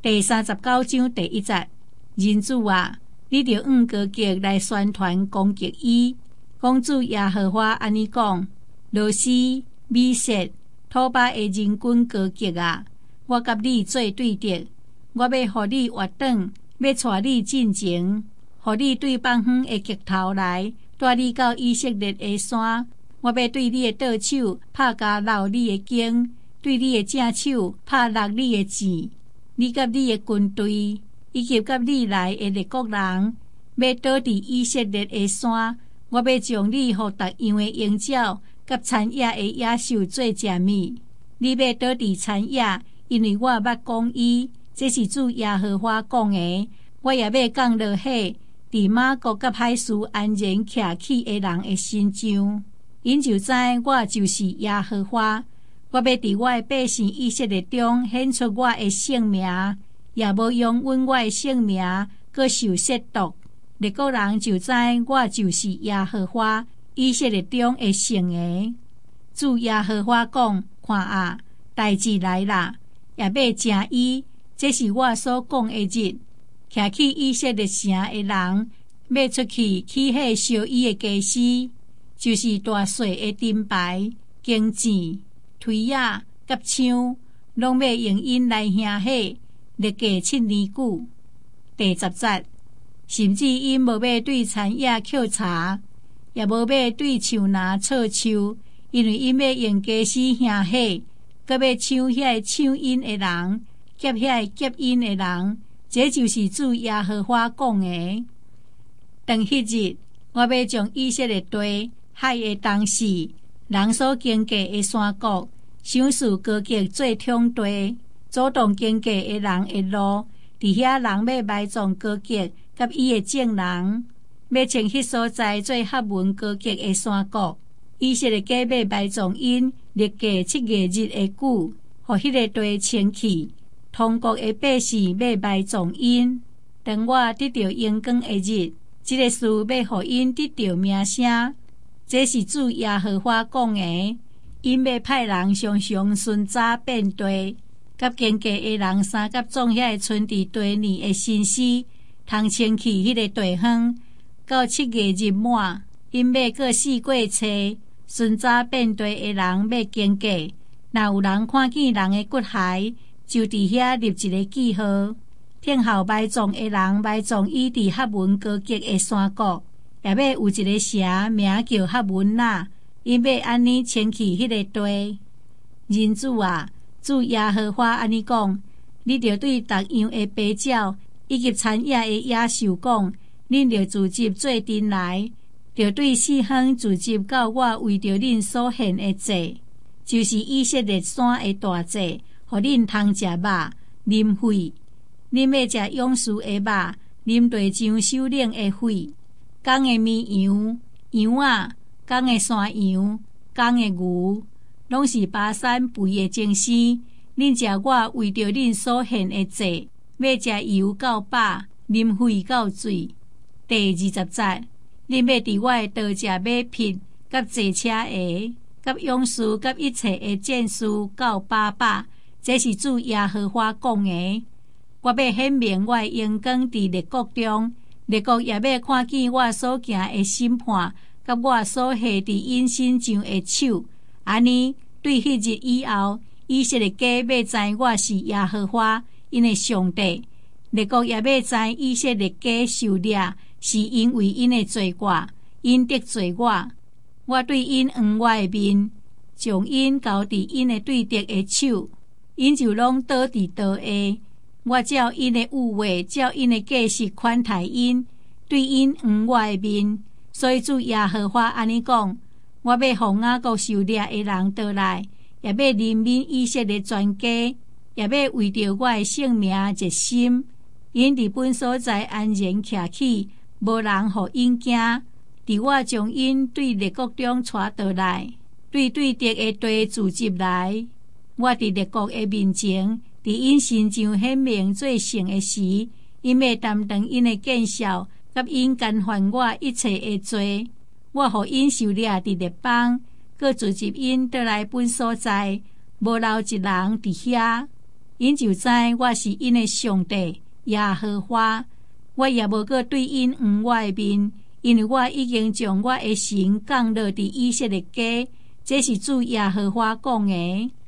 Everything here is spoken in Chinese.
第39章第1節，人子啊，你着用歌劇來宣傳攻擊伊。講主耶和華安尼講：羅斯、米色、土巴的人軍歌劇啊，我甲你做對敵，我要互你活轉，要帶你進前，互你對放遠的極頭來，帶你到以色列的山。我要對你的倒手拍加留你的經，對你的正手拍落你的錢。你甲你的軍隊，以及甲你來的列國人，要倒佇以色列的山。我要將你互逐樣的鷹鳥甲殘野的野獸做食物。你要倒佇殘野，因為我捌講伊，這是主耶和華講的。我也要降落迄佇馬國甲海斯安然徛起的人的身上。因就知我就是耶和華。我要佇我的百姓以色列中顯出我的聖名，也無用阮我的聖名閣受褻瀆。列國人就知我就是耶和華，以色列中的聖個。主耶和華講：看啊，代志來啦，也要正伊。這是我所講的日。徛去以色列城的人，要出去起迄燒伊的家私，就是大細的燈牌、弓箭、推仔、甲槍，攏要用因來行迄，歷價7年久。第10節，甚至因無要對殘野抾柴，也無要對樹林插樹，因為因要用家私行迄，閣要搶遐搶因的人，劫遐劫因的人。這就是主耶和華講的。當迄日，我要將以色列地海的東勢，人所經過的山谷，想使歌劇做通地，阻擋經過的人的路。佇遐人要埋葬歌劇甲伊的眾人，要稱迄所在做合文歌劇的山谷。以色列家要埋葬因，歷價7月日的久，互迄個地清氣。通國的百姓要埋葬因，等我得到陽光的日，這個事要互因得到名聲。這是主耶和華講的。因要派人常常巡查遍地，甲經過的人三甲種遐存佇地裡的新絲，通清去迄個地方。到7月日滿，因要各四過冊，巡查遍地的人要經過。若有人看見人的骨骸，就佇遐立一個記號，聽候埋葬的人埋葬伊佇合文歌劇的山谷，也要有一個城名叫合文啦。因要安尼清去迄個地。人子啊，主耶和華安尼講：你着對逐樣的白鳥以及殘野的野獸講，恁着自集做陣來，着對四方自集到我為着恁所獻的祭，就是以色列山的大祭。互恁通食肉、啉血，恁要食勇士的肉，啉地上首領的血，公的綿羊、羊仔，公的山羊、公的牛，攏是巴山肥的精絲。恁食我為着恁所獻的祭，要食油到飽，啉血到醉。第20節，恁要佇我的刀食馬匹，甲坐車的，甲勇士，甲一切的戰士到飽飽。這是主耶和華講的。我要顯明我的榮光佇列國中，列國也要看見我所行的審判，甲我所下佇因身上的手。安尼對迄日以後，以色列家要知我是耶和華因的上帝。列國也要知以色列家受掠，是因為因的罪過，因得罪我。我對因黃我的面，將因交佇因的對敵的手。因就攏倒佇刀下，我照因的有話，照因的計實款待因，對因黃我的面。所以主耶和華安尼講：我要互雅各受掠的人倒來，也要憐憫以色列全家，也要為着我的性命熱心。因佇本所在安然徛起，無人互因驚。佇我將因對列國中帶倒來，對敵的地自集來。我佇列國的面前，佇因身上顯明做成的時，因要擔當因的見笑，甲因干犯我一切的罪。我互因受掠佇列邦，閣自集因倒來本所在，無留一人佇遐。 因就知我是因的上帝耶和華，我也無閣對因黃我的面，因為我已經將我的神降落佇以色列家，這是主耶和華講的。